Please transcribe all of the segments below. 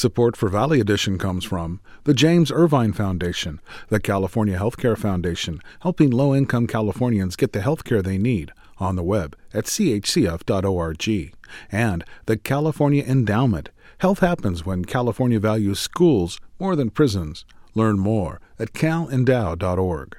Support for Valley Edition comes from the James Irvine Foundation, the California Healthcare Foundation, helping low-income Californians get the healthcare they need on the web at chcf.org, and the California Endowment. Health happens when California values schools more than prisons. Learn more at calendow.org.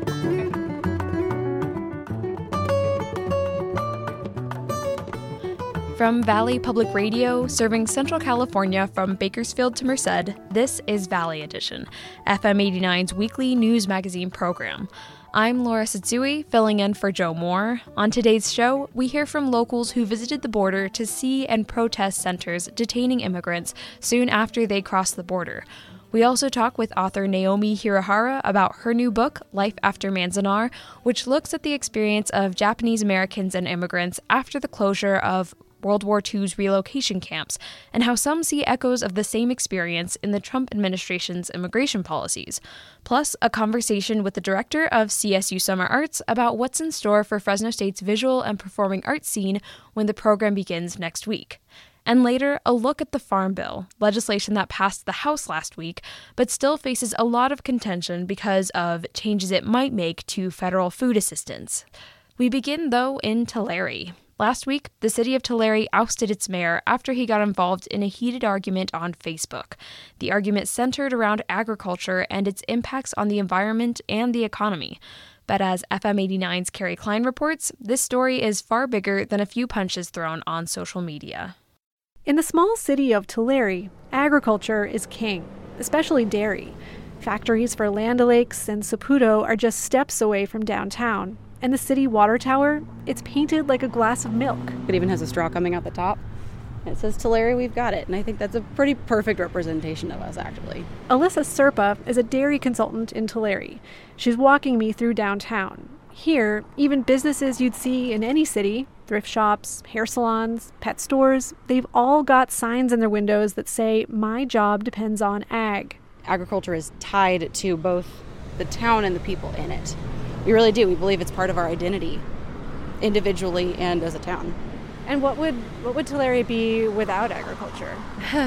From Valley Public Radio, serving Central California from Bakersfield to Merced, this is Valley Edition, FM 89's weekly news magazine program. I'm Laura Satsui, filling in for Joe Moore. On today's show, we hear from locals who visited the border to see and protest centers detaining immigrants soon after they crossed the border. We also talk with author Naomi Hirahara about her new book, Life After Manzanar, which looks at the experience of Japanese Americans and immigrants after the closure of World War II's relocation camps, and how some see echoes of the same experience in the Trump administration's immigration policies. Plus, a conversation with the director of CSU Summer Arts about what's in store for Fresno State's visual and performing arts scene when the program begins next week. And later, a look at the Farm Bill, legislation that passed the House last week, but still faces a lot of contention because of changes it might make to federal food assistance. We begin, though, in Tulare. Last week, the city of Tulare ousted its mayor after he got involved in a heated argument on Facebook. The argument centered around agriculture and its impacts on the environment and the economy. But as FM 89's Carrie Klein reports, this story is far bigger than a few punches thrown on social media. In the small city of Tulare, agriculture is king, especially dairy. Factories for Land O'Lakes and Saputo are just steps away from downtown. And the city water tower, it's painted like a glass of milk. It even has a straw coming out the top. It says Tulare, we've got it. And I think that's a pretty perfect representation of us, actually. Alyssa Serpa is a dairy consultant in Tulare. She's walking me through downtown. Here, even businesses you'd see in any city, thrift shops, hair salons, pet stores, they've all got signs in their windows that say, "My job depends on ag." Agriculture is tied to both the town and the people in it. We really do. We believe it's part of our identity, individually and as a town. And what would Tulare be without agriculture?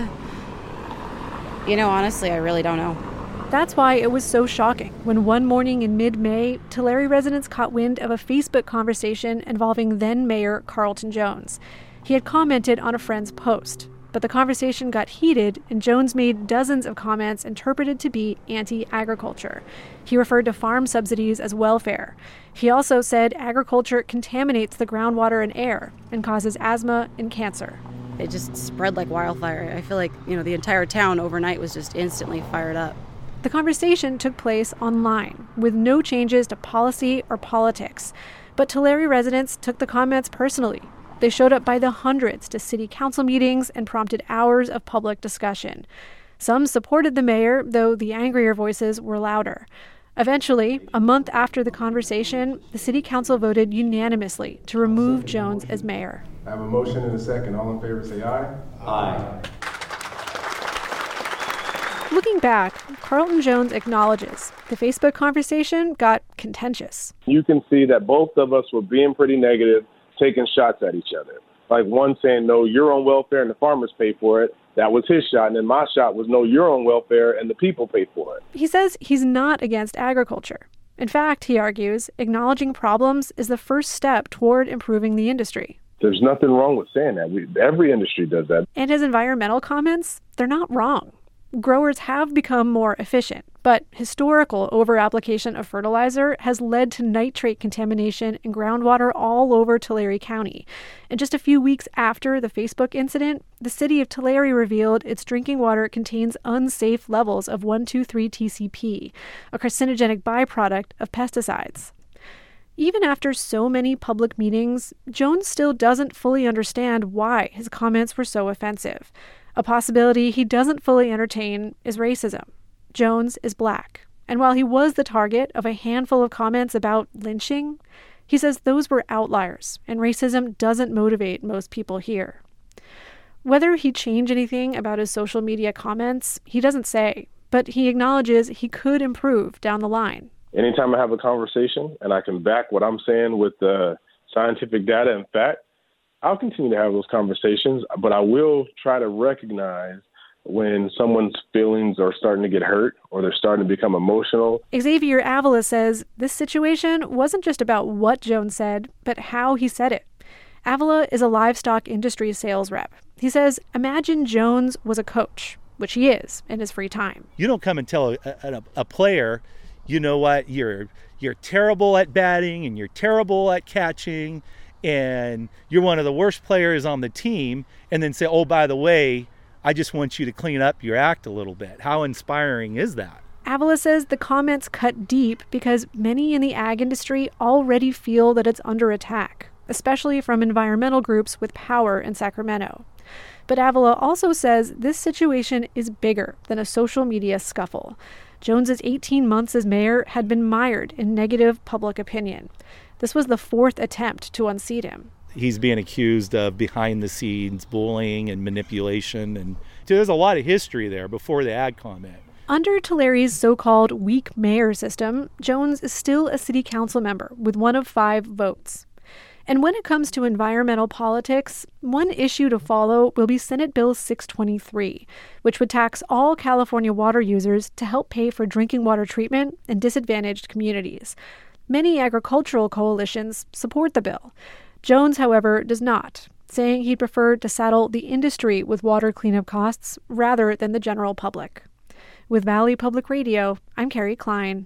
Honestly, I really don't know. That's why it was so shocking when one morning in mid-May, Tulare residents caught wind of a Facebook conversation involving then-Mayor Carlton Jones. He had commented on a friend's post, but the conversation got heated and Jones made dozens of comments interpreted to be anti-agriculture. He referred to farm subsidies as welfare. He also said agriculture contaminates the groundwater and air and causes asthma and cancer. It just spread like wildfire. I feel like, the entire town overnight was just instantly fired up. The conversation took place online with no changes to policy or politics. But Tulare residents took the comments personally. They showed up by the hundreds to city council meetings and prompted hours of public discussion. Some supported the mayor, though the angrier voices were louder. Eventually, a month after the conversation, the city council voted unanimously to remove Jones as mayor. I have a motion and a second. All in favor say aye. Aye. Looking back, Carlton Jones acknowledges the Facebook conversation got contentious. You can see that both of us were being pretty negative, taking shots at each other. Like one saying, no, you're on welfare and the farmers pay for it. That was his shot. And then my shot was, no, you're on welfare and the people pay for it. He says he's not against agriculture. In fact, he argues, acknowledging problems is the first step toward improving the industry. There's nothing wrong with saying that. Every industry does that. And his environmental comments, they're not wrong. Growers have become more efficient, but historical over-application of fertilizer has led to nitrate contamination in groundwater all over Tulare County. And just a few weeks after the Facebook incident, the city of Tulare revealed its drinking water contains unsafe levels of 1,2,3-TCP, a carcinogenic byproduct of pesticides. Even after so many public meetings, Jones still doesn't fully understand why his comments were so offensive. A possibility he doesn't fully entertain is racism. Jones is black, and while he was the target of a handful of comments about lynching, he says those were outliers, and racism doesn't motivate most people here. Whether he changed anything about his social media comments, he doesn't say, but he acknowledges he could improve down the line. Anytime I have a conversation and I can back what I'm saying with scientific data and fact, I'll continue to have those conversations, but I will try to recognize when someone's feelings are starting to get hurt or they're starting to become emotional. Xavier Avila says this situation wasn't just about what Jones said, but how he said it. Avila is a livestock industry sales rep. He says, imagine Jones was a coach, which he is in his free time. You don't come and tell a player, you know what, you're terrible at batting and you're terrible at catching and you're one of the worst players on the team, and then say, oh, by the way, I just want you to clean up your act a little bit. How inspiring is that? Avila says the comments cut deep because many in the ag industry already feel that it's under attack, especially from environmental groups with power in Sacramento. But Avila also says this situation is bigger than a social media scuffle. Jones's 18 months as mayor had been mired in negative public opinion. This was the fourth attempt to unseat him. He's being accused of behind-the-scenes bullying and manipulation, and there's a lot of history there before the ad comment. Under Tulari's so-called weak mayor system, Jones is still a city council member with one of 5 votes. And when it comes to environmental politics, one issue to follow will be Senate Bill 623, which would tax all California water users to help pay for drinking water treatment in disadvantaged communities. Many agricultural coalitions support the bill. Jones, however, does not, saying he'd prefer to saddle the industry with water cleanup costs rather than the general public. With Valley Public Radio, I'm Carrie Klein.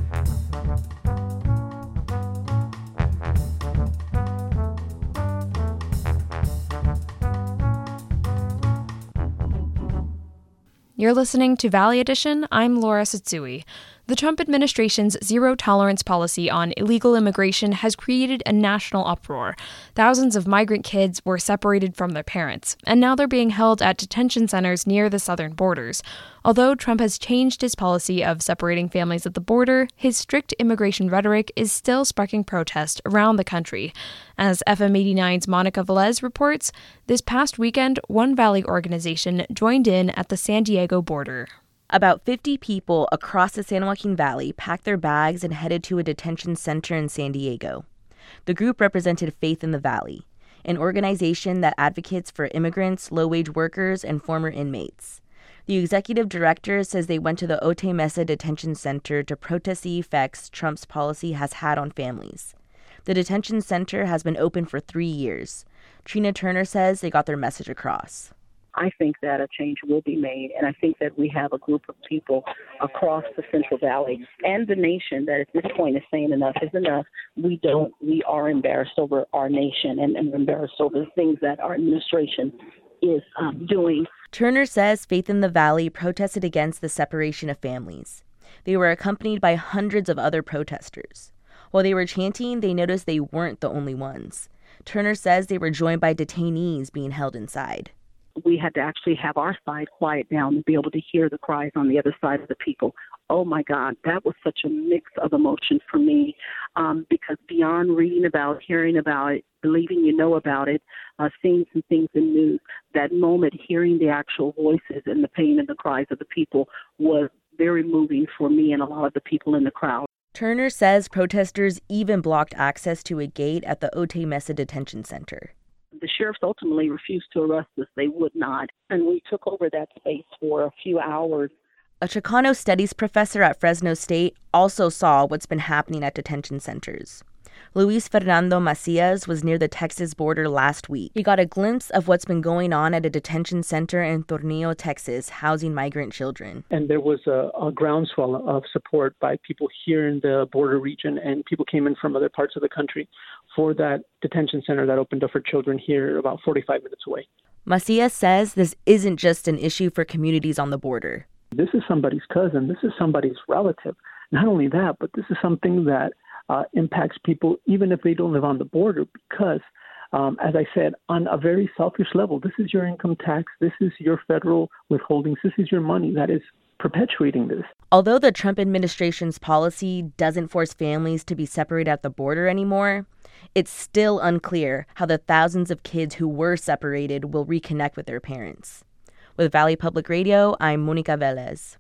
You're listening to Valley Edition. I'm Laura Satsui. The Trump administration's zero-tolerance policy on illegal immigration has created a national uproar. Thousands of migrant kids were separated from their parents, and now they're being held at detention centers near the southern borders. Although Trump has changed his policy of separating families at the border, his strict immigration rhetoric is still sparking protest around the country. As FM 89's Monica Velez reports, this past weekend, one Valley organization joined in at the San Diego border. About 50 people across the San Joaquin Valley packed their bags and headed to a detention center in San Diego. The group represented Faith in the Valley, an organization that advocates for immigrants, low-wage workers, and former inmates. The executive director says they went to the Otay Mesa Detention Center to protest the effects Trump's policy has had on families. The detention center has been open for 3 years. Trina Turner says they got their message across. I think that a change will be made, and I think that we have a group of people across the Central Valley and the nation that at this point is saying enough is enough. We are embarrassed over our nation and embarrassed over the things that our administration is doing. Turner says Faith in the Valley protested against the separation of families. They were accompanied by hundreds of other protesters. While they were chanting, they noticed they weren't the only ones. Turner says they were joined by detainees being held inside. We had to actually have our side quiet down to be able to hear the cries on the other side of the people. Oh, my God, that was such a mix of emotions for me because beyond reading about, hearing about it, believing you know about it, seeing some things in news, that moment hearing the actual voices and the pain and the cries of the people was very moving for me and a lot of the people in the crowd. Turner says protesters even blocked access to a gate at the Otay Mesa Detention Center. The sheriffs ultimately refused to arrest us. They would not. And we took over that space for a few hours. A Chicano studies professor at Fresno State also saw what's been happening at detention centers. Luis Fernando Macias was near the Texas border last week. He got a glimpse of what's been going on at a detention center in Tornillo, Texas, housing migrant children. And there was a groundswell of support by people here in the border region, and people came in from other parts of the country for that detention center that opened up for children here about 45 minutes away. Macias says this isn't just an issue for communities on the border. This is somebody's cousin. This is somebody's relative. Not only that, but this is something that impacts people even if they don't live on the border because, as I said, on a very selfish level, this is your income tax, this is your federal withholdings, this is your money that is perpetuating this. Although the Trump administration's policy doesn't force families to be separated at the border anymore, it's still unclear how the thousands of kids who were separated will reconnect with their parents. With Valley Public Radio, I'm Monica Velez.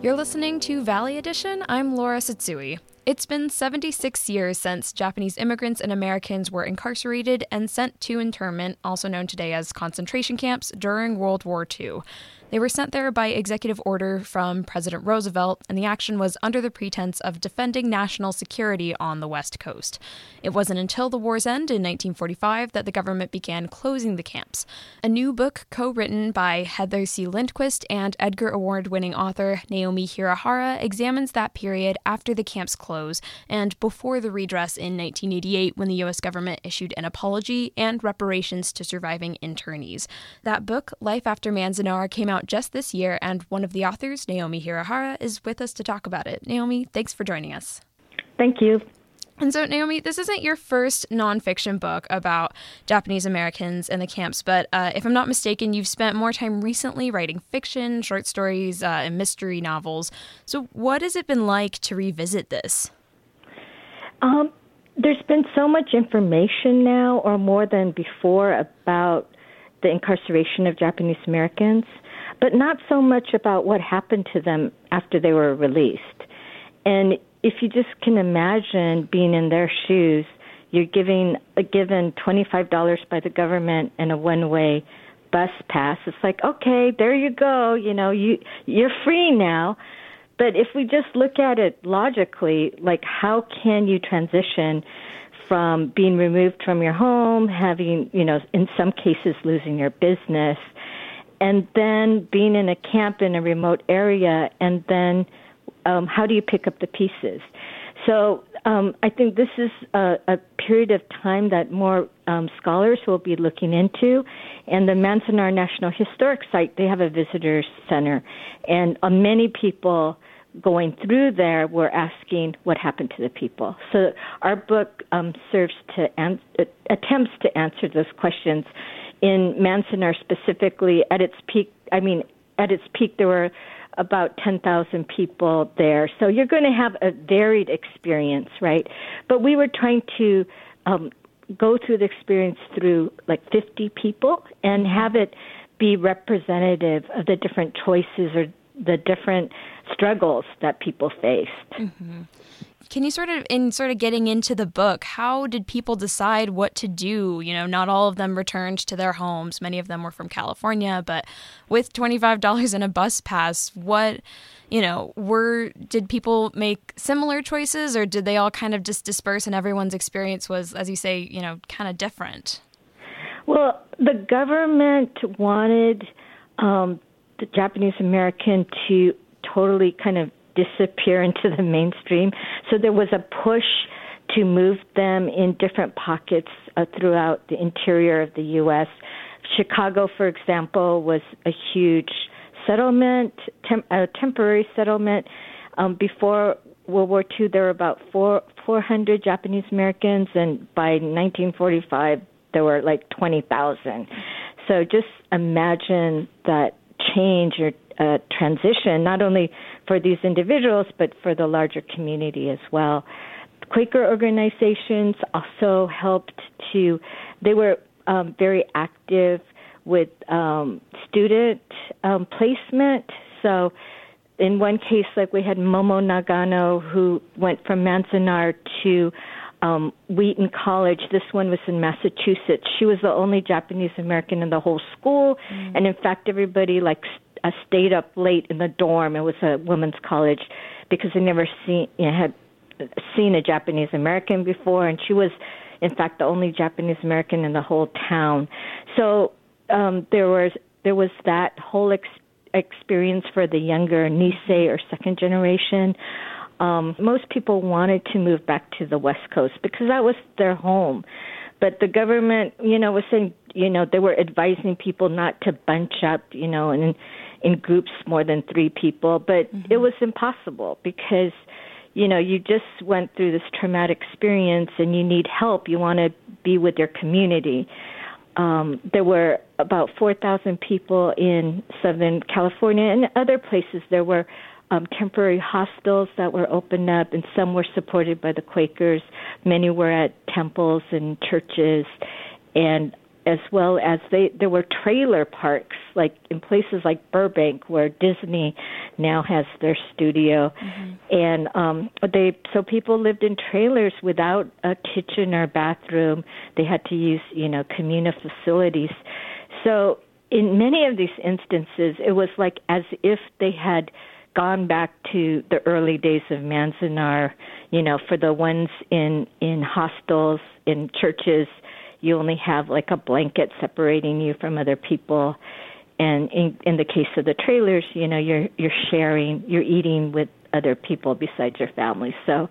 You're listening to Valley Edition. I'm Laura Satsui. It's been 76 years since Japanese immigrants and Americans were incarcerated and sent to internment, also known today as concentration camps, during World War II. They were sent there by executive order from President Roosevelt, and the action was under the pretense of defending national security on the West Coast. It wasn't until the war's end in 1945 that the government began closing the camps. A new book co-written by Heather C. Lindquist and Edgar Award-winning author Naomi Hirahara examines that period after the camps close and before the redress in 1988 when the U.S. government issued an apology and reparations to surviving internees. That book, Life After Manzanar, came out just this year, and one of the authors, Naomi Hirahara, is with us to talk about it. Naomi, thanks for joining us. Thank you. And so, Naomi, this isn't your first nonfiction book about Japanese Americans in the camps, but if I'm not mistaken, you've spent more time recently writing fiction, short stories, and mystery novels. So what has it been like to revisit this? There's been so much information now, or more than before, about the incarceration of Japanese Americans, but not so much about what happened to them after they were released. And if you just can imagine being in their shoes, you're given $25 by the government and a one-way bus pass. It's like, okay, there you go. You're free now. But if we just look at it logically, like how can you transition from being removed from your home, having, in some cases losing your business, and then being in a camp in a remote area, and then how do you pick up the pieces? So I think this is a period of time that more scholars will be looking into. And the Manzanar National Historic Site, they have a visitor center. And many people going through there were asking what happened to the people. So our book attempts to answer those questions. In Manzanar specifically, at its peak, there were about 10,000 people there. So you're going to have a varied experience, right? But we were trying to go through the experience through like 50 people and have it be representative of the different choices or the different struggles that people faced. Mm-hmm. Can you sort of getting into the book, how did people decide what to do? Not all of them returned to their homes. Many of them were from California, but with $25 and a bus pass, did people make similar choices, or did they all kind of just disperse and everyone's experience was, as you say, kind of different? Well, the government wanted the Japanese American to totally kind of disappear into the mainstream. So there was a push to move them in different pockets throughout the interior of the U.S. Chicago, for example, was a huge settlement, a temporary settlement. Before World War II, there were about 400 Japanese Americans, and by 1945, there were like 20,000. So just imagine that change or transition, not only for these individuals, but for the larger community as well. Quaker organizations also helped they were very active with student placement. So in one case, like we had Momo Nagano, who went from Manzanar to Wheaton College. This one was in Massachusetts. She was the only Japanese American in the whole school. And in fact, everybody stayed up late in the dorm. It was a women's college because they never had seen a Japanese American before, and she was, in fact, the only Japanese American in the whole town. So there was that whole experience for the younger Nisei or second generation. Most people wanted to move back to the West Coast because that was their home. But the government, was saying, they were advising people not to bunch up, in groups more than 3 people. But it was impossible because, you just went through this traumatic experience and you need help. You want to be with your community. There were about 4,000 people in Southern California and other places. There were temporary hostels that were opened up, and some were supported by the Quakers. Many were at temples and churches, and as well as there were trailer parks, like in places like Burbank, where Disney now has their studio, and so people lived in trailers without a kitchen or bathroom. They had to use, communal facilities. So in many of these instances, it was like as if they had gone back to the early days of Manzanar. For the ones in hostels, in churches, you only have like a blanket separating you from other people. And in the case of the trailers, you're sharing, you're eating with other people besides your family. So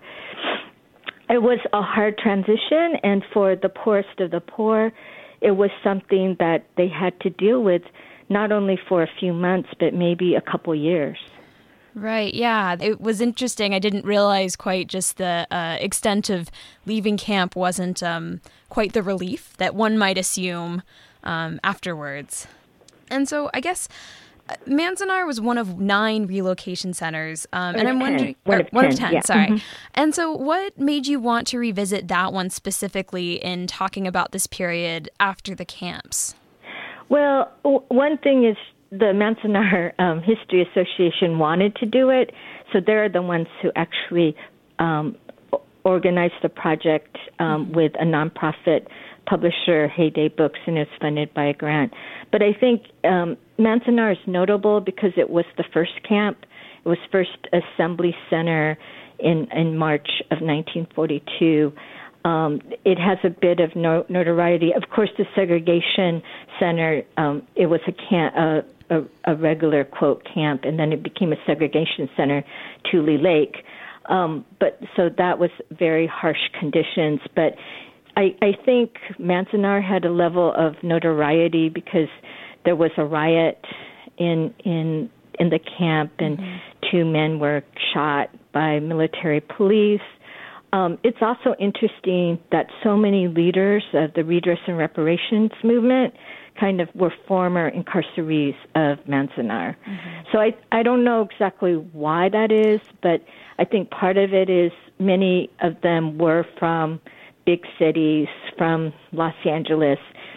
it was a hard transition, and for the poorest of the poor, it was something that they had to deal with not only for a few months, but maybe a couple years. Right, yeah. It was interesting. I didn't realize quite just the extent of leaving camp wasn't quite the relief that one might assume afterwards. And so I guess Manzanar was one of 9 relocation centers. And I'm wondering... One of 10, yeah. sorry. Mm-hmm. And so what made you want to revisit that one specifically in talking about this period after the camps? Well, one thing is the Manzanar History Association wanted to do it, so they're the ones who actually organized the project with a nonprofit publisher, Heyday Books, and it's funded by a grant. But I think Manzanar is notable because it was the first camp. It was first assembly center in March of 1942. It has a bit of notoriety. Of course, the segregation center, it was a regular, quote, camp, and then it became a segregation center, Tule Lake. But so that was very harsh conditions. But I think Manzanar had a level of notoriety because there was a riot in the camp, and 2 men were shot by military police. It's also interesting that so many leaders of the redress and reparations movement kind of were former incarcerees of Manzanar. So I don't know exactly why that is, but I think part of it is many of them were from big cities, from Los Angeles,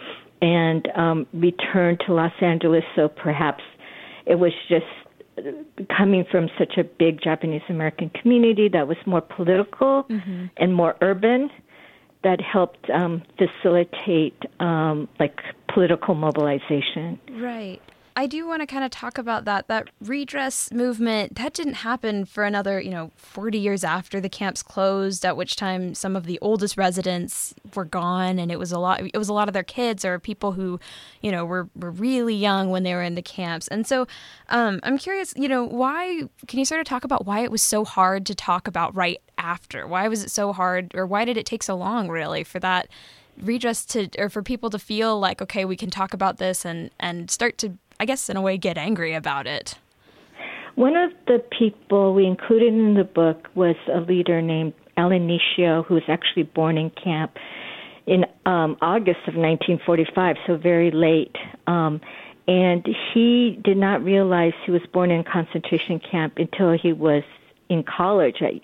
and returned to Los Angeles, so perhaps it was just coming from such a big Japanese American community that was more political and more urban, that helped facilitate like political mobilization. Right. I do want to kind of talk about that redress movement. That didn't happen for another, 40 years after the camps closed, at which time some of the oldest residents were gone, and it was a lot of their kids or people who, were really young when they were in the camps. And so I'm curious, why, can you sort of talk about why it was so hard to talk about right after? Why was it so hard, or why did it take so long really for that redress or for people to feel like, okay, we can talk about this and start to, I guess, in a way, get angry about it? One of the people we included in the book was a leader named Alan Nishio, who was actually born in camp in August of 1945, so very late. And he did not realize he was born in a concentration camp until he was in college at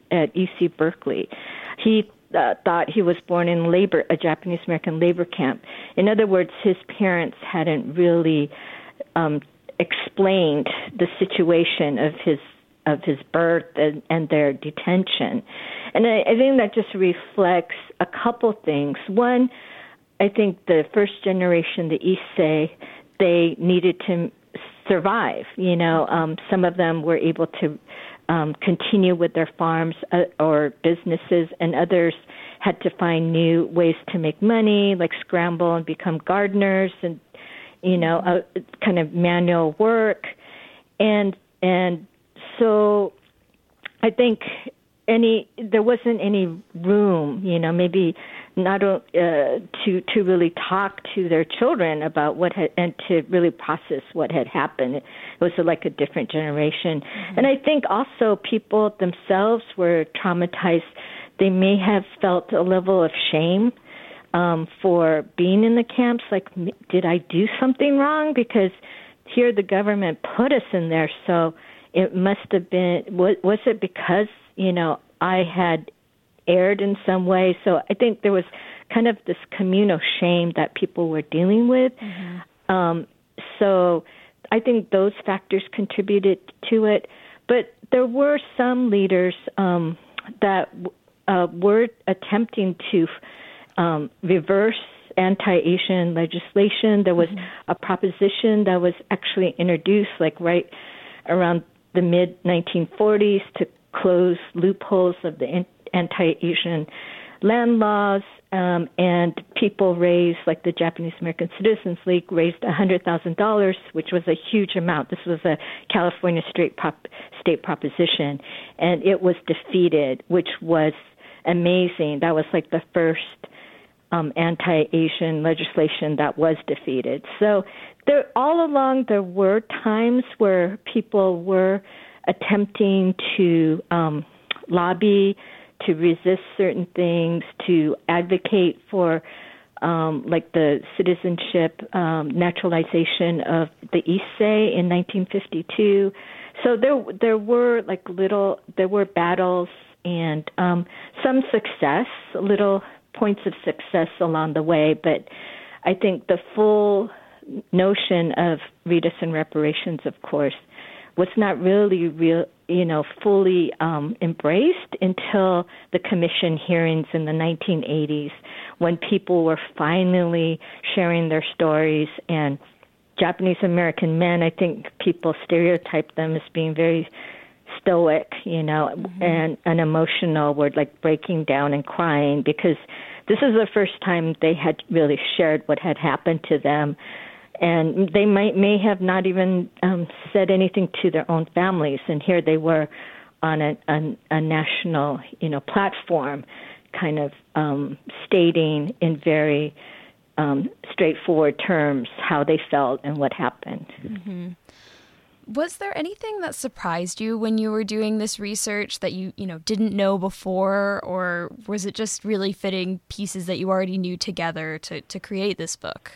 UC Berkeley. He thought he was born in a Japanese American labor camp. In other words, his parents hadn't really explained the situation of his birth and their detention. And I think that just reflects a couple things. One, I think the first generation, the Issei, they needed to survive. Some of them were able to continue with their farms or businesses, and others had to find new ways to make money, like scramble and become gardeners and, kind of manual work. And so I think there wasn't any room, maybe not to really talk to their children about and to really process what had happened. It was like a different generation. And I think also people themselves were traumatized. They may have felt a level of shame for being in the camps, like, did I do something wrong? Because here the government put us in there, so it must have been, was it because, I had erred in some way? So I think there was kind of this communal shame that people were dealing with. So I think those factors contributed to it. But there were some leaders that were attempting to reverse anti-Asian legislation. There was a proposition that was actually introduced like right around the mid-1940s to close loopholes of the anti-Asian land laws, and people raised, like the Japanese American Citizens League raised $100,000, which was a huge amount. This was a California state proposition, and it was defeated, which was amazing. That was like the first anti-Asian legislation that was defeated. So there, all along, there were times where people were attempting to lobby, to resist certain things, to advocate for like the citizenship naturalization of the Issei in 1952. So there were battles and some success, little points of success along the way, but I think the full notion of redress and reparations, of course, was not really fully embraced until the commission hearings in the 1980s, when people were finally sharing their stories. And Japanese American men, I think people stereotype them as being very stoic, and unemotional, were like breaking down and crying, because this is the first time they had really shared what had happened to them. And they may have not even said anything to their own families. And here they were on a national, platform, kind of stating in very straightforward terms how they felt and what happened. Was there anything that surprised you when you were doing this research that you didn't know before, or was it just really fitting pieces that you already knew together to create this book?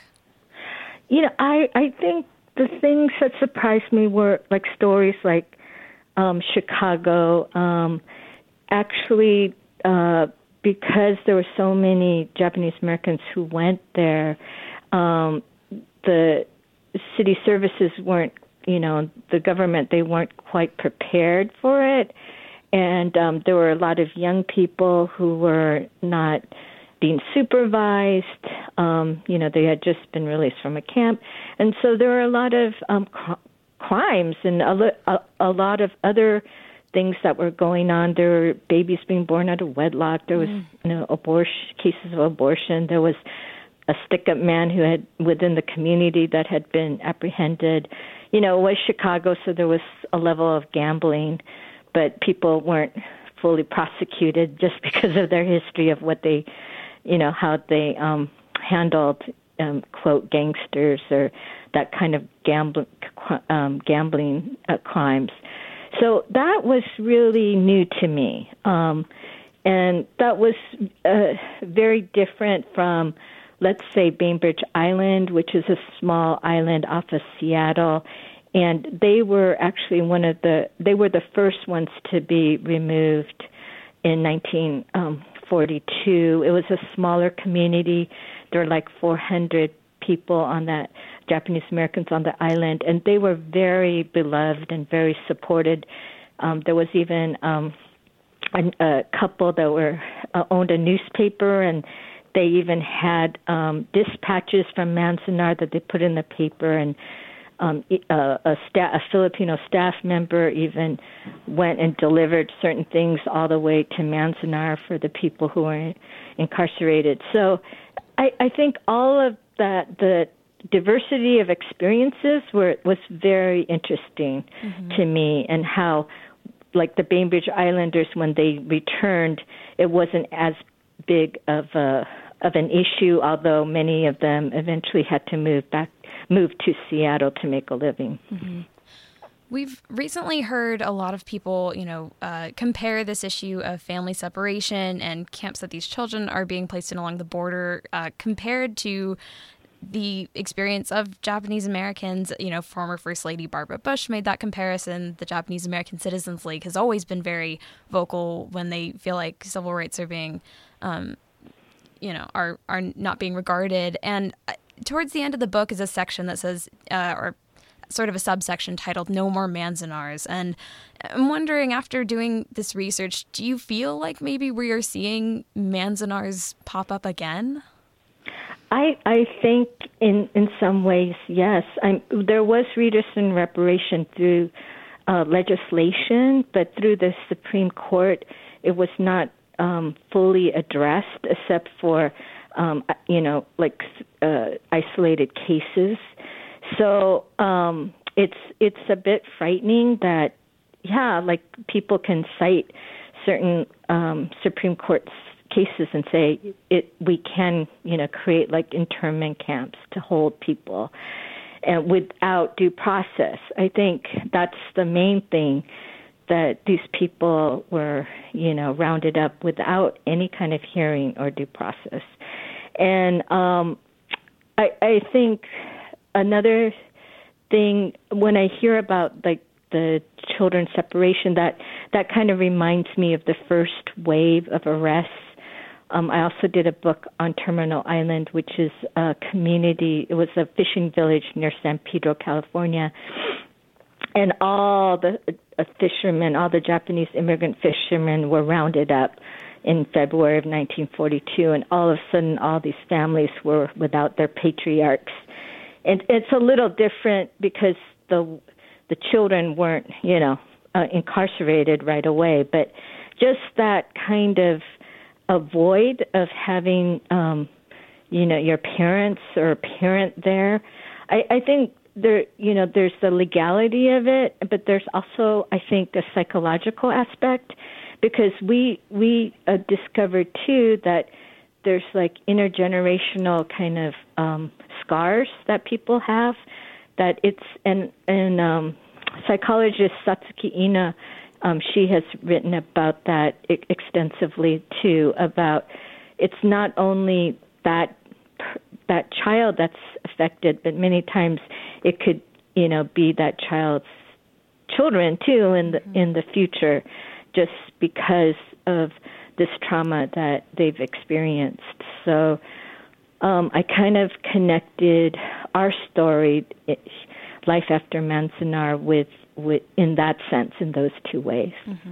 I think the things that surprised me were like stories like Chicago. Actually, because there were so many Japanese Americans who went there, the city services weren't, the government, they weren't quite prepared for it. And there were a lot of young people who were not being supervised. They had just been released from a camp. And so there were a lot of crimes and a lot of other things that were going on. There were babies being born out of wedlock. There was cases of abortion. There was a stick-up man who had within the community that had been apprehended. It was Chicago, so there was a level of gambling, but people weren't fully prosecuted just because of their history of what they, how they handled, quote, gangsters or that kind of gambling crimes. So that was really new to me. And that was very different from, let's say, Bainbridge Island, which is a small island off of Seattle. And they were actually they were the first ones to be removed in 1942. It was a smaller community. There were like 400 people on that, Japanese Americans on the island, and they were very beloved and very supported. There was even a couple that owned a newspaper, and they even had dispatches from Manzanar that they put in the paper, and a Filipino staff member even went and delivered certain things all the way to Manzanar for the people who were incarcerated. So I think all of that, the diversity of experiences was very interesting to me, and how, like the Bainbridge Islanders, when they returned, it wasn't as big of an issue, although many of them eventually had to move to Seattle to make a living. We've recently heard a lot of people, compare this issue of family separation and camps that these children are being placed in along the border, compared to the experience of Japanese Americans. Former First Lady Barbara Bush made that comparison. The Japanese American Citizens League has always been very vocal when they feel like civil rights are being are not being regarded. And towards the end of the book is a section that says, or sort of a subsection titled "No More Manzanar." And I'm wondering, after doing this research, do you feel like maybe we are seeing Manzanars pop up again? I think in some ways, yes. There was redress and reparation through legislation, but through the Supreme Court, it was not fully addressed, except for isolated cases. So it's a bit frightening that people can cite certain Supreme Court cases and say we can create like internment camps to hold people and without due process. I think that's the main thing, that these people were rounded up without any kind of hearing or due process. And I think another thing, when I hear about like the children's separation, that kind of reminds me of the first wave of arrests. I also did a book on Terminal Island, which is a community. It was a fishing village near San Pedro, California. And all the fishermen, all the Japanese immigrant fishermen were rounded up in February of 1942. And all of a sudden, all these families were without their patriarchs. And it's a little different because the children weren't, incarcerated right away. But just that kind of a void of having, your parents or a parent there. I think there's the legality of it, but there's also, I think, a psychological aspect, because we discovered too that there's like intergenerational kind of scars that people have. That it's and psychologist Satsuki Ina. She has written about that extensively too. About it's not only that child that's affected, but many times it could, be that child's children too in the future, just because of this trauma that they've experienced. So I kind of connected our story, Life After Manzanar, with in that sense, in those two ways.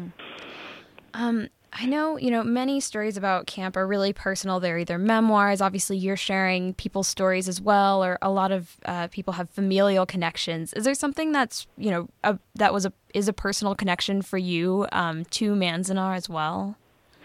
Mm-hmm. I know, many stories about camp are really personal. They're either memoirs. Obviously, you're sharing people's stories as well, or a lot of people have familial connections. Is there something that's, is a personal connection for you to Manzanar as well?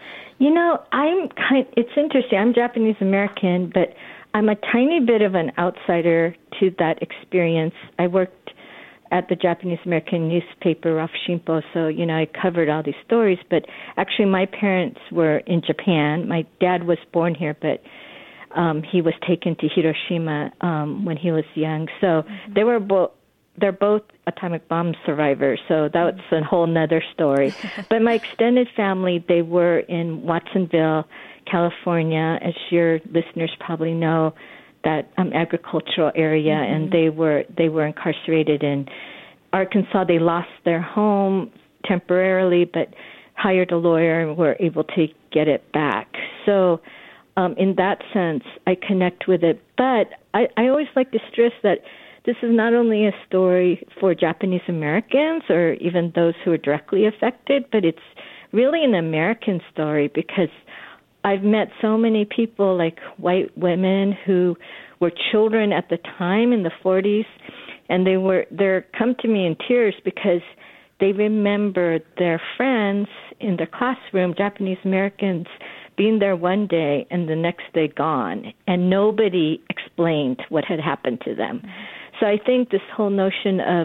It's interesting. I'm Japanese American, but I'm a tiny bit of an outsider to that experience. I worked at the Japanese American newspaper, Rafushinpo, so, I covered all these stories. But actually, my parents were in Japan. My dad was born here, but he was taken to Hiroshima when he was young. So they're both atomic bomb survivors, so that's a whole nother story. But my extended family, they were in Watsonville, California, as your listeners probably know, that agricultural area, and they were incarcerated in Arkansas. They lost their home temporarily, but hired a lawyer and were able to get it back. So in that sense, I connect with it. But I always like to stress that this is not only a story for Japanese Americans or even those who are directly affected, but it's really an American story, because I've met so many people, like white women who were children at the time in the 40s, and they're come to me in tears because they remember their friends in their classroom, Japanese Americans, being there one day and the next day gone, and nobody explained what had happened to them. So I think this whole notion of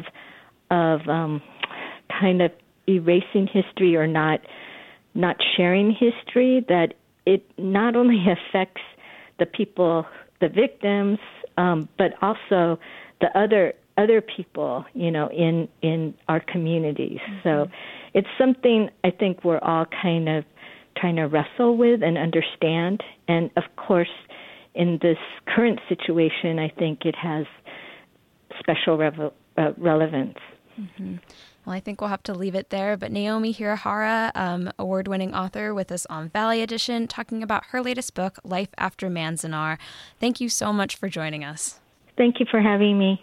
kind of erasing history or not sharing history, that it not only affects the people, the victims, but also the other people, in our communities. So it's something I think we're all kind of trying to wrestle with and understand. And of course, in this current situation, I think it has special relevance. Mm-hmm. Well, I think we'll have to leave it there. But Naomi Hirahara, award-winning author, with us on Valley Edition, talking about her latest book, Life After Manzanar. Thank you so much for joining us. Thank you for having me.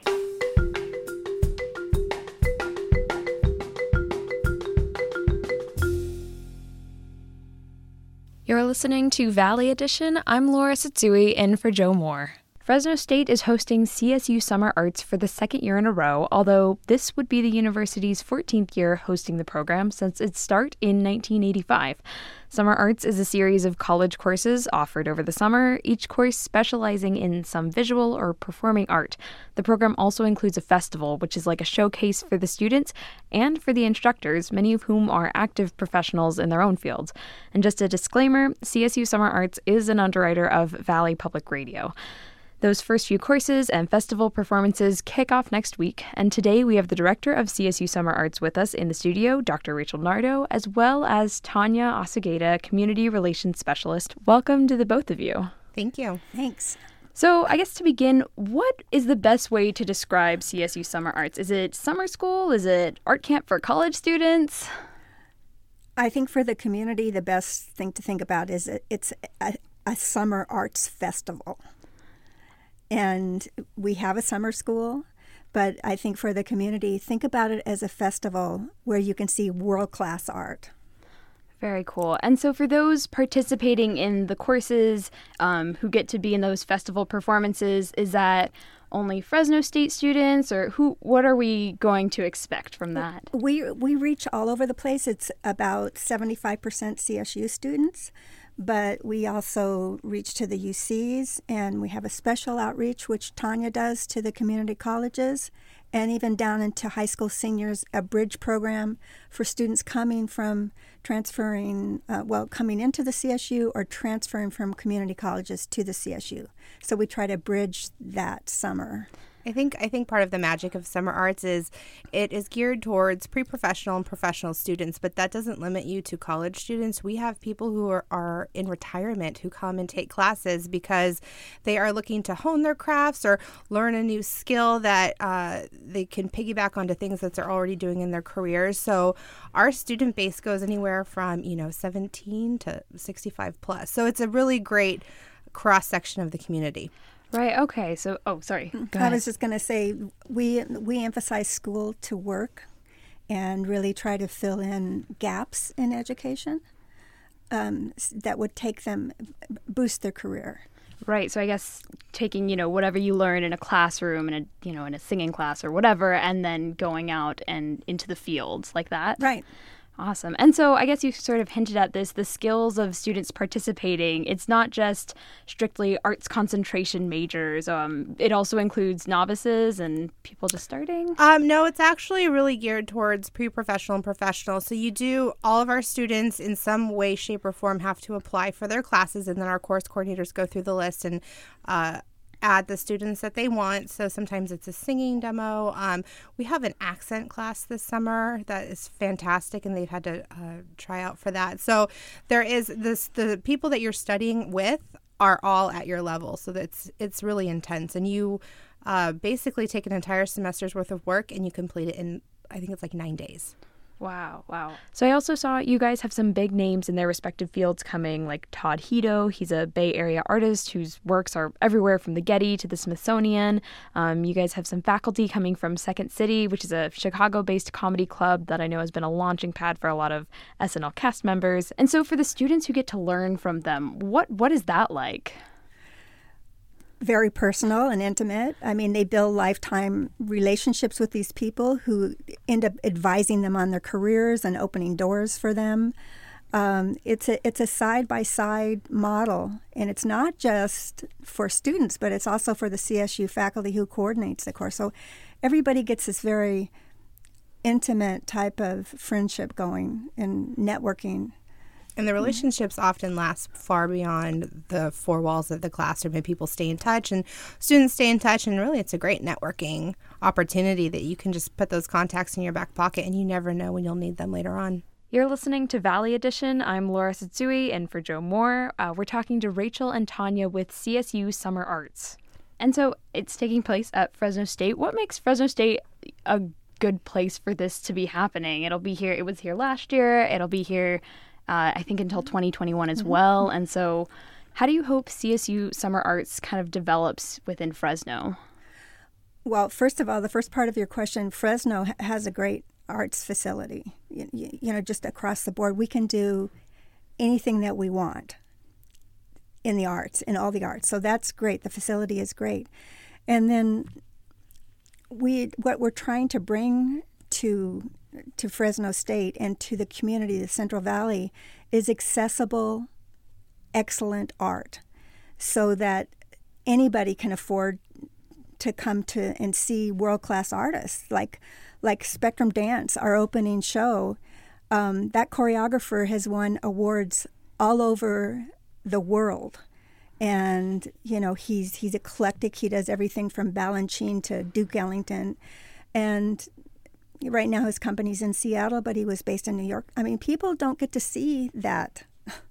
You're listening to Valley Edition. I'm Laura Satsui, in for Joe Moore. Fresno State is hosting CSU Summer Arts for the second year in a row, although this would be the university's 14th year hosting the program since its start in 1985. Summer Arts is a series of college courses offered over the summer, each course specializing in some visual or performing art. The program also includes a festival, which is like a showcase for the students and for the instructors, many of whom are active professionals in their own fields. And just a disclaimer, CSU Summer Arts is an underwriter of Valley Public Radio. Those first few courses and festival performances kick off next week, and today we have the director of CSU Summer Arts with us in the studio, Dr. Rachel Nardo, as well as Tanya Asageda, Community Relations Specialist. Welcome to the both of you. Thank you. Thanks. So I guess to begin, what is the best way to describe CSU Summer Arts? Is it summer school? Is it art camp for college students? I think for the community, the best thing to think about is it's a summer arts festival. And we have a summer school, but I think for the community, think about it as a festival where you can see world-class art. Very cool. And so for those participating in the courses who get to be in those festival performances, is that only Fresno State students, or what are we going to expect from that? We reach all over the place. It's about 75% CSU students. But we also reach to the UCs, and we have a special outreach, which Tanya does, to the community colleges, and even down into high school seniors, a bridge program for students coming into the CSU or transferring from community colleges to the CSU. So we try to bridge that summer. I think part of the magic of summer arts is it is geared towards pre-professional and professional students, but that doesn't limit you to college students. We have people who are in retirement who come and take classes because they are looking to hone their crafts or learn a new skill that they can piggyback onto things that they're already doing in their careers. So our student base goes anywhere from 17 to 65 plus. So it's a really great cross section of the community. Right. Okay. So, sorry. Go ahead. I was just going to say we emphasize school to work and really try to fill in gaps in education that would boost their career. Right. So I guess taking, whatever you learn in a classroom, in a singing class or whatever, and then going out and into the fields like that. Right. Awesome. And so I guess you sort of hinted at this, the skills of students participating. It's not just strictly arts concentration majors. It also includes novices and people just starting? No, it's actually really geared towards pre-professional and professional. So all of our students in some way, shape, or form have to apply for their classes, and then our course coordinators go through the list and add the students that they want. So sometimes it's a singing demo. We have an accent class this summer that is fantastic, and they've had to try out for that. So there is the people that you're studying with are all at your level. So it's really intense. And you basically take an entire semester's worth of work and you complete it in, I think it's like 9 days. Wow. So I also saw you guys have some big names in their respective fields coming, like Todd Hito. He's a Bay Area artist whose works are everywhere from the Getty to the Smithsonian. You guys have some faculty coming from Second City, which is a Chicago-based comedy club that I know has been a launching pad for a lot of SNL cast members. And so for the students who get to learn from them, what is that like? Very personal and intimate. I mean, they build lifetime relationships with these people who end up advising them on their careers and opening doors for them. It's a side-by-side model, and it's not just for students, but it's also for the CSU faculty who coordinates the course. So everybody gets this very intimate type of friendship going and networking. And the relationships often last far beyond the four walls of the classroom, and people stay in touch and students stay in touch. And really, it's a great networking opportunity that you can just put those contacts in your back pocket, and you never know when you'll need them later on. You're listening to Valley Edition. I'm Laura Satsui, and for Joe Moore, we're talking to Rachel and Tanya with CSU Summer Arts. And so it's taking place at Fresno State. What makes Fresno State a good place for this to be happening. It'll be here. It was here last year. It'll be here, I think, until 2021 as well. And so how do you hope CSU Summer Arts kind of develops within Fresno? Well, first of all, the first part of your question, Fresno has a great arts facility. You know, just across the board, we can do anything that we want in the arts, in all the arts. So that's great. The facility is great. And then what we're trying to bring to Fresno State and to the community, the Central Valley, is accessible, excellent art, so that anybody can afford to come to and see world-class artists like Spectrum Dance, our opening show. That choreographer has won awards all over the world. And, you know, he's eclectic. He does everything from Balanchine to Duke Ellington. And right now his company's in Seattle, but he was based in New York. I mean, people don't get to see that.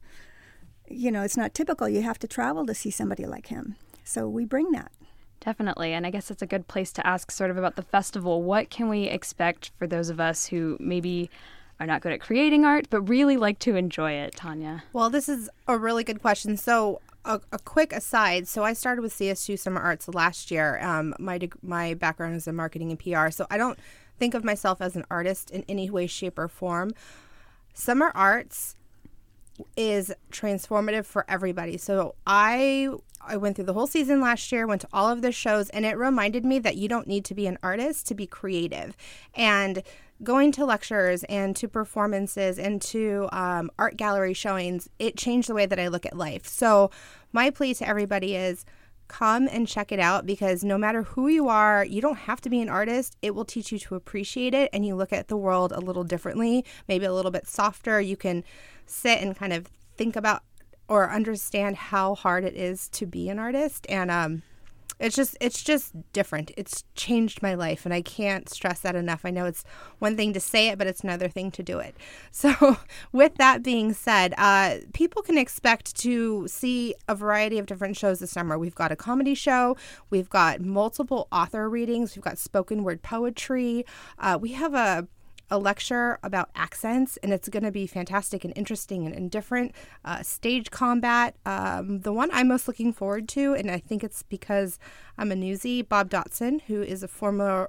You know, it's not typical. You have to travel to see somebody like him. So we bring that. Definitely. And I guess it's a good place to ask sort of about the festival. What can we expect for those of us who maybe are not good at creating art, but really like to enjoy it, Tanya? Well, this is a really good question. So a quick aside. So I started with CSU Summer Arts last year. My background is in marketing and PR. So I don't think of myself as an artist in any way, shape, or form. Summer Arts is transformative for everybody. So I went through the whole season last year, went to all of the shows, and it reminded me that you don't need to be an artist to be creative. And going to lectures and to performances and to art gallery showings, it changed the way that I look at life. So my plea to everybody is come and check it out, because no matter who you are, you don't have to be an artist. It will teach you to appreciate it, and you look at the world a little differently, maybe a little bit softer. You can sit and kind of think about or understand how hard it is to be an artist. And it's just different. It's changed my life, and I can't stress that enough. I know it's one thing to say it, but it's another thing to do it. So with that being said, people can expect to see a variety of different shows this summer. We've got a comedy show. We've got multiple author readings. We've got spoken word poetry. We have a lecture about accents, and it's going to be fantastic and interesting and different. Stage combat. The one I'm most looking forward to, and I think it's because I'm a newsie, Bob Dotson, who is a former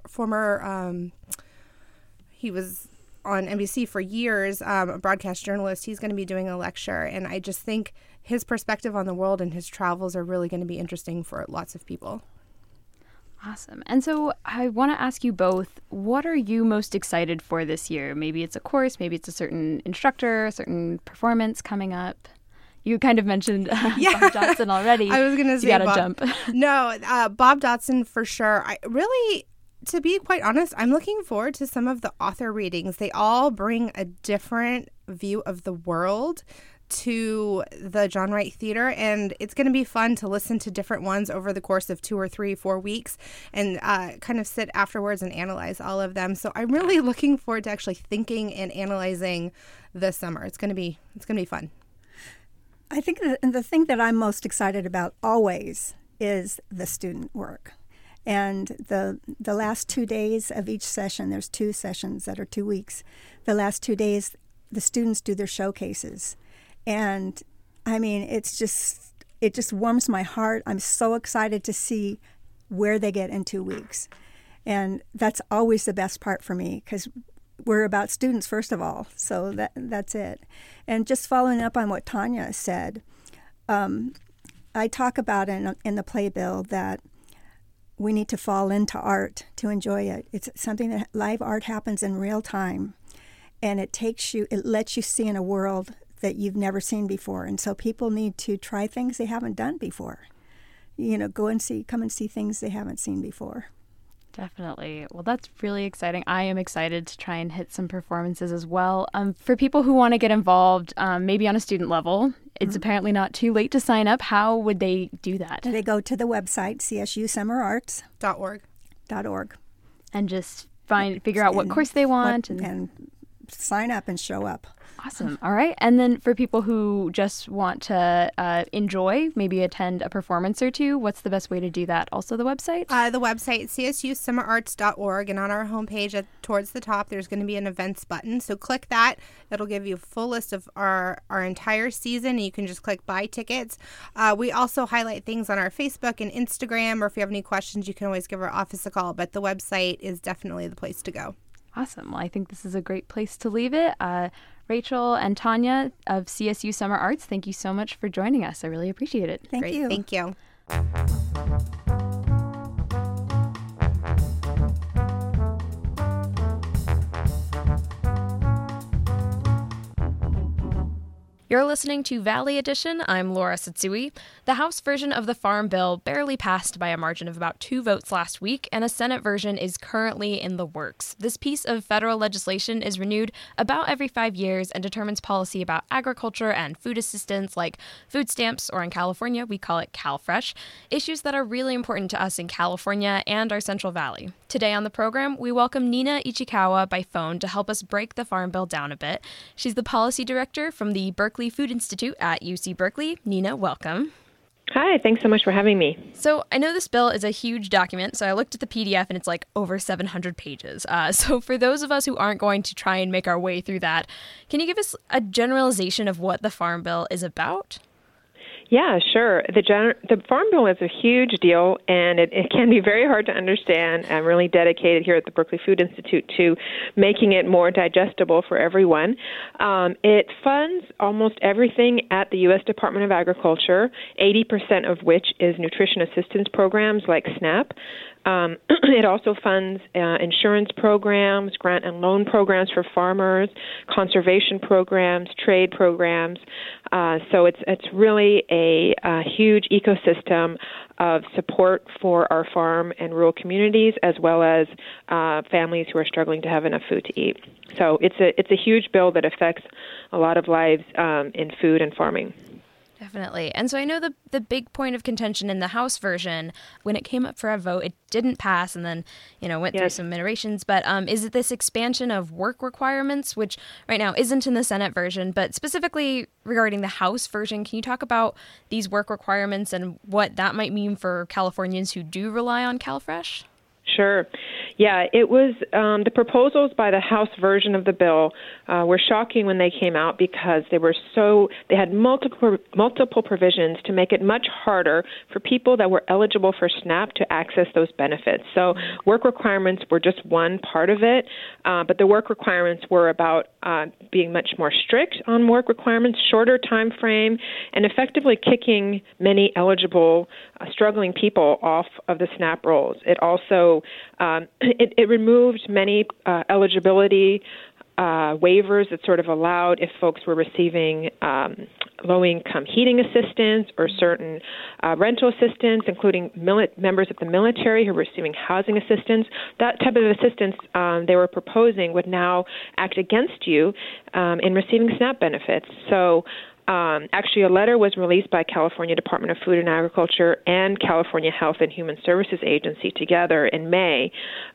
he was on NBC for years, a broadcast journalist. He's going to be doing a lecture, and I just think his perspective on the world and his travels are really going to be interesting for lots of people. Awesome. And so I want to ask you both, what are you most excited for this year? Maybe it's a course, maybe it's a certain instructor, a certain performance coming up. You kind of mentioned Bob Dotson already. I was going to say you gotta jump. No, Bob Dotson for sure. To be quite honest, I'm looking forward to some of the author readings. They all bring a different view of the world to the John Wright Theater, and it's going to be fun to listen to different ones over the course of 2 or 3, 4 weeks, and kind of sit afterwards and analyze all of them. So I'm really looking forward to actually thinking and analyzing this summer. It's going to be fun. I think the thing that I'm most excited about always is the student work. And the last 2 days of each session, there's 2 sessions that are 2 weeks. The last 2 days, the students do their showcases. And I mean, it just warms my heart. I'm so excited to see where they get in 2 weeks. And that's always the best part for me, because we're about students, first of all. So that's it. And just following up on what Tanya said, I talk about in the playbill that we need to fall into art to enjoy it. It's something that live art happens in real time. And it lets you see in a world that you've never seen before. And so people need to try things they haven't done before. You know, come and see things they haven't seen before. Definitely. Well, that's really exciting. I am excited to try and hit some performances as well. For people who want to get involved, maybe on a student level, it's apparently not too late to sign up. How would they do that? They go to the website, csusummerarts.org. And just figure out what course they want. And sign up and show up. Awesome. All right. And then for people who just want to enjoy, maybe attend a performance or two, what's the best way to do that? Also the website? The website, csusummerarts.org, and on our homepage towards the top, there's going to be an events button. So click that. It'll give you a full list of our entire season, and you can just click buy tickets. We also highlight things on our Facebook and Instagram, or if you have any questions, you can always give our office a call. But the website is definitely the place to go. Awesome. Well, I think this is a great place to leave it. Rachel and Tanya of CSU Summer Arts, thank you so much for joining us. I really appreciate it. Thank you. Thank you. You're listening to Valley Edition. I'm Laura Satsui. The House version of the Farm Bill barely passed by a margin of about 2 votes last week, and a Senate version is currently in the works. This piece of federal legislation is renewed about every 5 years and determines policy about agriculture and food assistance like food stamps, or in California, we call it CalFresh, issues that are really important to us in California and our Central Valley. Today on the program, we welcome Nina Ichikawa by phone to help us break the Farm Bill down a bit. She's the policy director from the Berkeley Food Institute at UC Berkeley. Nina, welcome. Hi, thanks so much for having me. So I know this bill is a huge document, so I looked at the PDF and it's like over 700 pages. So for those of us who aren't going to try and make our way through that, can you give us a generalization of what the Farm Bill is about? Yeah, sure. The Farm Bill is a huge deal, and it can be very hard to understand. I'm really dedicated here at the Berkeley Food Institute to making it more digestible for everyone. It funds almost everything at the U.S. Department of Agriculture, 80% of which is nutrition assistance programs like SNAP. It also funds insurance programs, grant and loan programs for farmers, conservation programs, trade programs. So it's really a huge ecosystem of support for our farm and rural communities, as well as families who are struggling to have enough food to eat. So it's a huge bill that affects a lot of lives in food and farming. Definitely. And so I know the big point of contention in the House version, when it came up for a vote, it didn't pass and then, went through some iterations. But is it this expansion of work requirements, which right now isn't in the Senate version, but specifically regarding the House version, can you talk about these work requirements and what that might mean for Californians who do rely on CalFresh? Sure. Yeah, it was the proposals by the House version of the bill were shocking when they came out because they had multiple provisions to make it much harder for people that were eligible for SNAP to access those benefits. So work requirements were just one part of it, but the work requirements were about being much more strict on work requirements, shorter time frame, and effectively kicking many eligible struggling people off of the SNAP rolls. It also it removed many eligibility waivers that sort of allowed if folks were receiving low-income heating assistance or certain rental assistance, including members of the military who were receiving housing assistance. That type of assistance they were proposing would now act against you in receiving SNAP benefits. So actually, a letter was released by California Department of Food and Agriculture and California Health and Human Services Agency together in May,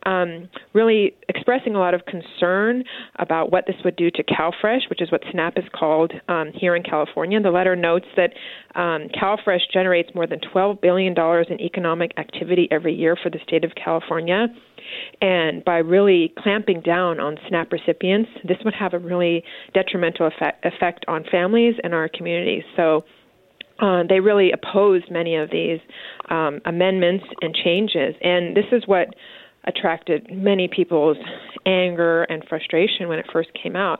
really expressing a lot of concern about what this would do to CalFresh, which is what SNAP is called here in California. The letter notes that CalFresh generates more than $12 billion in economic activity every year for the state of California. And by really clamping down on SNAP recipients, this would have a really detrimental effect on families and our communities. So they really opposed many of these amendments and changes. And this is what attracted many people's anger and frustration when it first came out.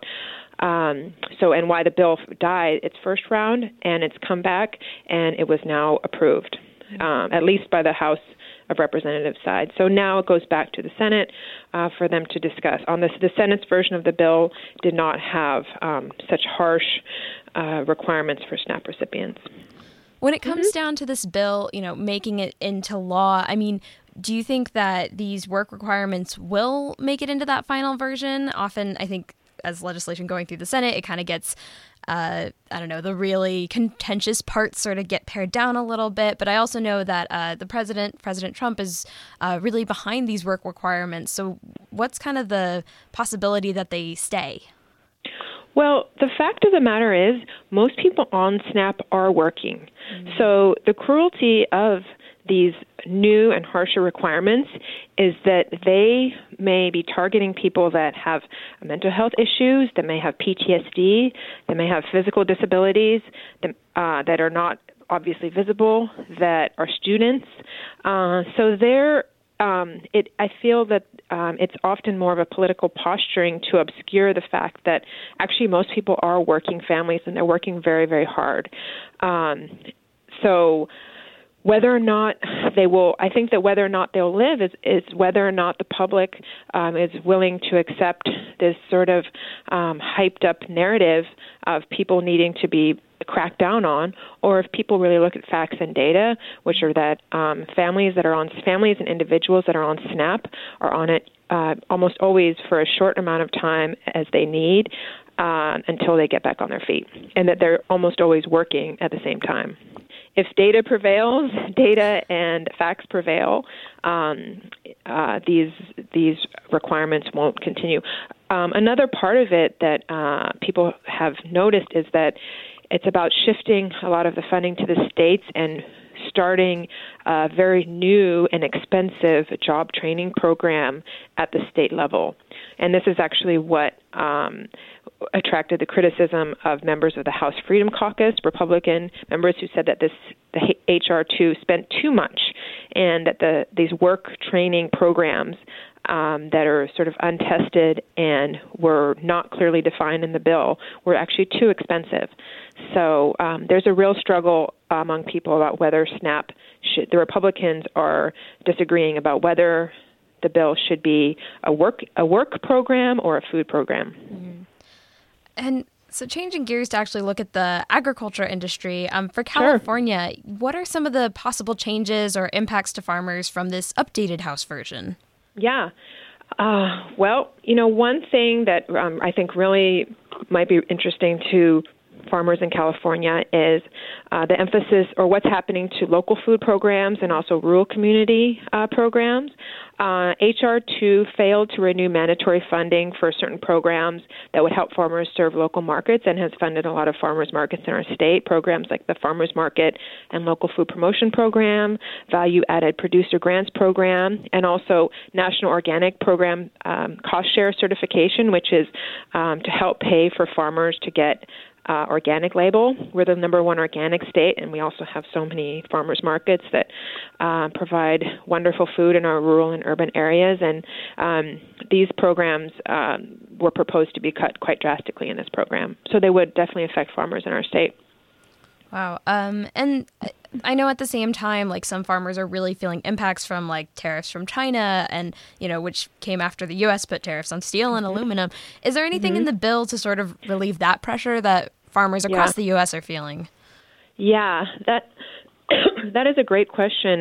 And why the bill died its first round, and it's come back, and it was now approved, at least by the House of Representatives side. So now it goes back to the Senate for them to discuss. On this, the Senate's version of the bill did not have such harsh requirements for SNAP recipients. When it comes down to this bill, making it into law, I mean, do you think that these work requirements will make it into that final version? Often, I think, as legislation going through the Senate, it kind of gets the really contentious parts sort of get pared down a little bit. But I also know that President Trump, is really behind these work requirements. So what's kind of the possibility that they stay? Well, the fact of the matter is most people on SNAP are working. So the cruelty of these new and harsher requirements is that they may be targeting people that have mental health issues, that may have PTSD, that may have physical disabilities, that are not obviously visible, that are students. So they're I feel that it's often more of a political posturing to obscure the fact that actually most people are working families and they're working very, very hard. So whether or not they will, I think that whether or not they'll live is whether or not the public is willing to accept this sort of hyped up narrative of people needing to be cracked down on, or if people really look at facts and data, which are that families and individuals that are on SNAP are on it almost always for a short amount of time as they need until they get back on their feet, and that they're almost always working at the same time. If data prevails, data and facts prevail, these requirements won't continue. Another part of it that people have noticed is that it's about shifting a lot of the funding to the states and starting a very new and expensive job training program at the state level. And this is actually what attracted the criticism of members of the House Freedom Caucus, Republican members who said that the H.R. 2 spent too much, and that these work training programs that are sort of untested and were not clearly defined in the bill were actually too expensive. So there's a real struggle among people about whether SNAP should. The Republicans are disagreeing about whether the bill should be a work program or a food program. Mm-hmm. And so changing gears to actually look at the agriculture industry, for California, Sure. What are some of the possible changes or impacts to farmers from this updated House version? Yeah. Well, one thing that I think really might be interesting to farmers in California is the emphasis or what's happening to local food programs and also rural community programs. H.R. 2 failed to renew mandatory funding for certain programs that would help farmers serve local markets and has funded a lot of farmers markets in our state, programs like the Farmers Market and Local Food Promotion Program, Value Added Producer Grants Program, and also National Organic Program Cost Share Certification, which is to help pay for farmers to get organic label. We're the number one organic state, and we also have so many farmers markets that provide wonderful food in our rural and urban areas. And these programs were proposed to be cut quite drastically in this program. So they would definitely affect farmers in our state. Wow. And I know at the same time, like, some farmers are really feeling impacts from like tariffs from China and, which came after the U.S. put tariffs on steel and aluminum. Is there anything in the bill to sort of relieve that pressure that farmers across the U.S. are feeling? Yeah, that is a great question.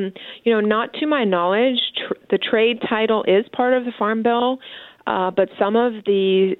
Not to my knowledge, the trade title is part of the Farm Bill. But some of these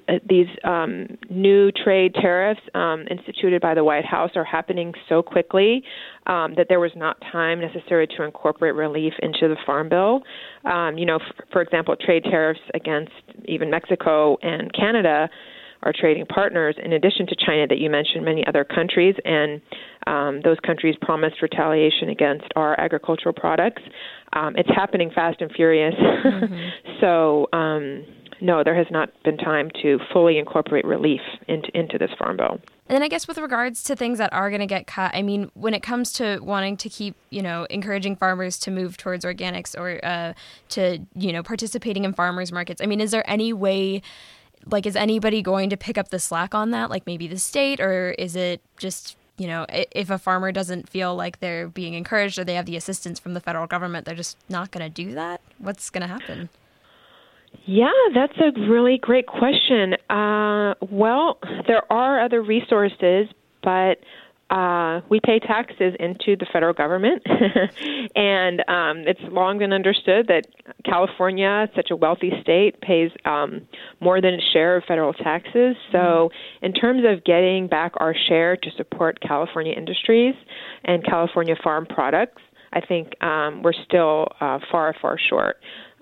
new trade tariffs instituted by the White House are happening so quickly that there was not time necessary to incorporate relief into the Farm Bill. For example, trade tariffs against even Mexico and Canada are trading partners, in addition to China that you mentioned, many other countries, and those countries promised retaliation against our agricultural products. It's happening fast and furious. Mm-hmm. So, no, there has not been time to fully incorporate relief into this Farm Bill. And then I guess with regards to things that are going to get cut, I mean, when it comes to wanting to keep, encouraging farmers to move towards organics or to, participating in farmers markets, I mean, is there any way, like, is anybody going to pick up the slack on that? Like maybe the state, or is it just, if a farmer doesn't feel like they're being encouraged or they have the assistance from the federal government, they're just not going to do that? What's going to happen? Yeah, that's a really great question. Well, there are other resources, but we pay taxes into the federal government, and it's long been understood that California, such a wealthy state, pays more than its share of federal taxes. So in terms of getting back our share to support California industries and California farm products, I think we're still far, far short.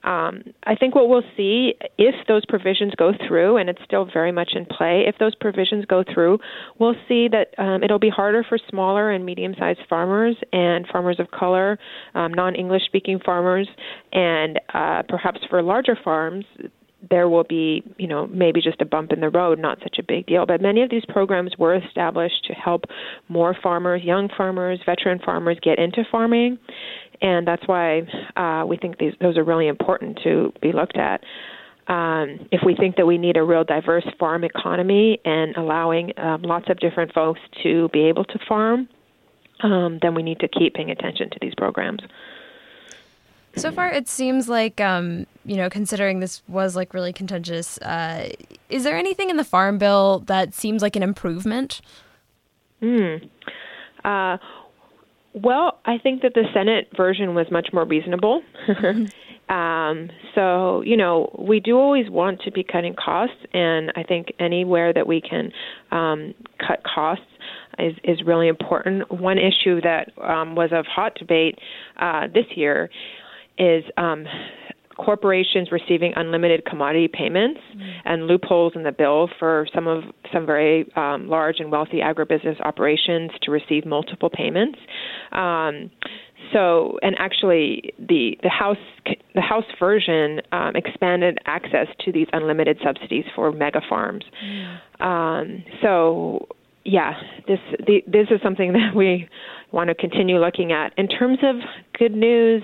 I think what we'll see, if those provisions go through, and it's still very much in play, if those provisions go through, we'll see that it'll be harder for smaller and medium-sized farmers and farmers of color, non-English speaking farmers, and perhaps for larger farms, there will be, maybe just a bump in the road, not such a big deal. But many of these programs were established to help more farmers, young farmers, veteran farmers get into farming. And that's why we think those are really important to be looked at. If we think that we need a real diverse farm economy and allowing lots of different folks to be able to farm, then we need to keep paying attention to these programs. So far, it seems like, considering this was really contentious, is there anything in the Farm Bill that seems like an improvement? Well, I think that the Senate version was much more reasonable. So, we do always want to be cutting costs, and I think anywhere that we can cut costs is really important. One issue that was of hot debate this year is corporations receiving unlimited commodity payments and loopholes in the bill for some very large and wealthy agribusiness operations to receive multiple payments. And actually, the House version expanded access to these unlimited subsidies for mega farms. This is something that we want to continue looking at. In terms of good news,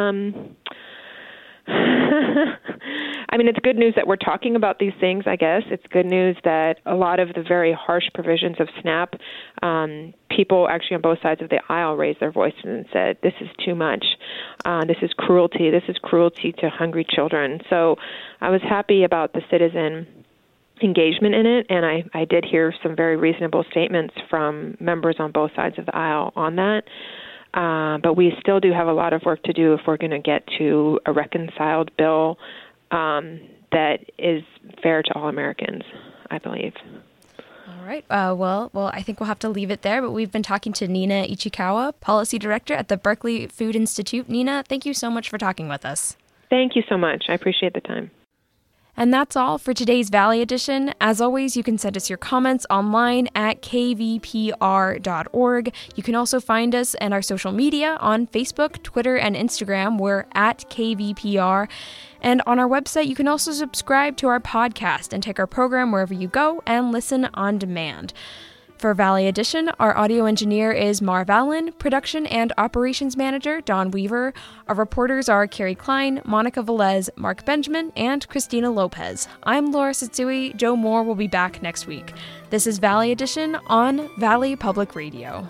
it's good news that we're talking about these things, I guess. It's good news that a lot of the very harsh provisions of SNAP, people actually on both sides of the aisle raised their voices and said, this is too much. This is cruelty. This is cruelty to hungry children. So I was happy about the citizen engagement in it, and I did hear some very reasonable statements from members on both sides of the aisle on that. But we still do have a lot of work to do if we're going to get to a reconciled bill that is fair to all Americans, I believe. All right. Well, I think we'll have to leave it there, but we've been talking to Nina Ichikawa, Policy Director at the Berkeley Food Institute. Nina, thank you so much for talking with us. Thank you so much. I appreciate the time. And that's all for today's Valley Edition. As always, you can send us your comments online at kvpr.org. You can also find us and our social media on Facebook, Twitter, and Instagram. We're at KVPR. And on our website, you can also subscribe to our podcast and take our program wherever you go and listen on demand. For Valley Edition, our audio engineer is Marv Allen, production and operations manager Don Weaver. Our reporters are Carrie Klein, Monica Velez, Mark Benjamin, and Christina Lopez. I'm Laura Satsui. Joe Moore will be back next week. This is Valley Edition on Valley Public Radio.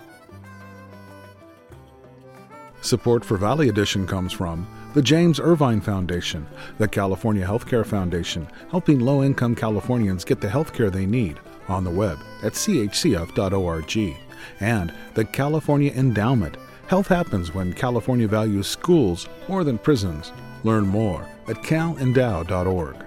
Support for Valley Edition comes from the James Irvine Foundation, the California Healthcare Foundation, helping low-income Californians get the healthcare they need, on the web at chcf.org, and the California Endowment. Health happens when California values schools more than prisons. Learn more at calendow.org.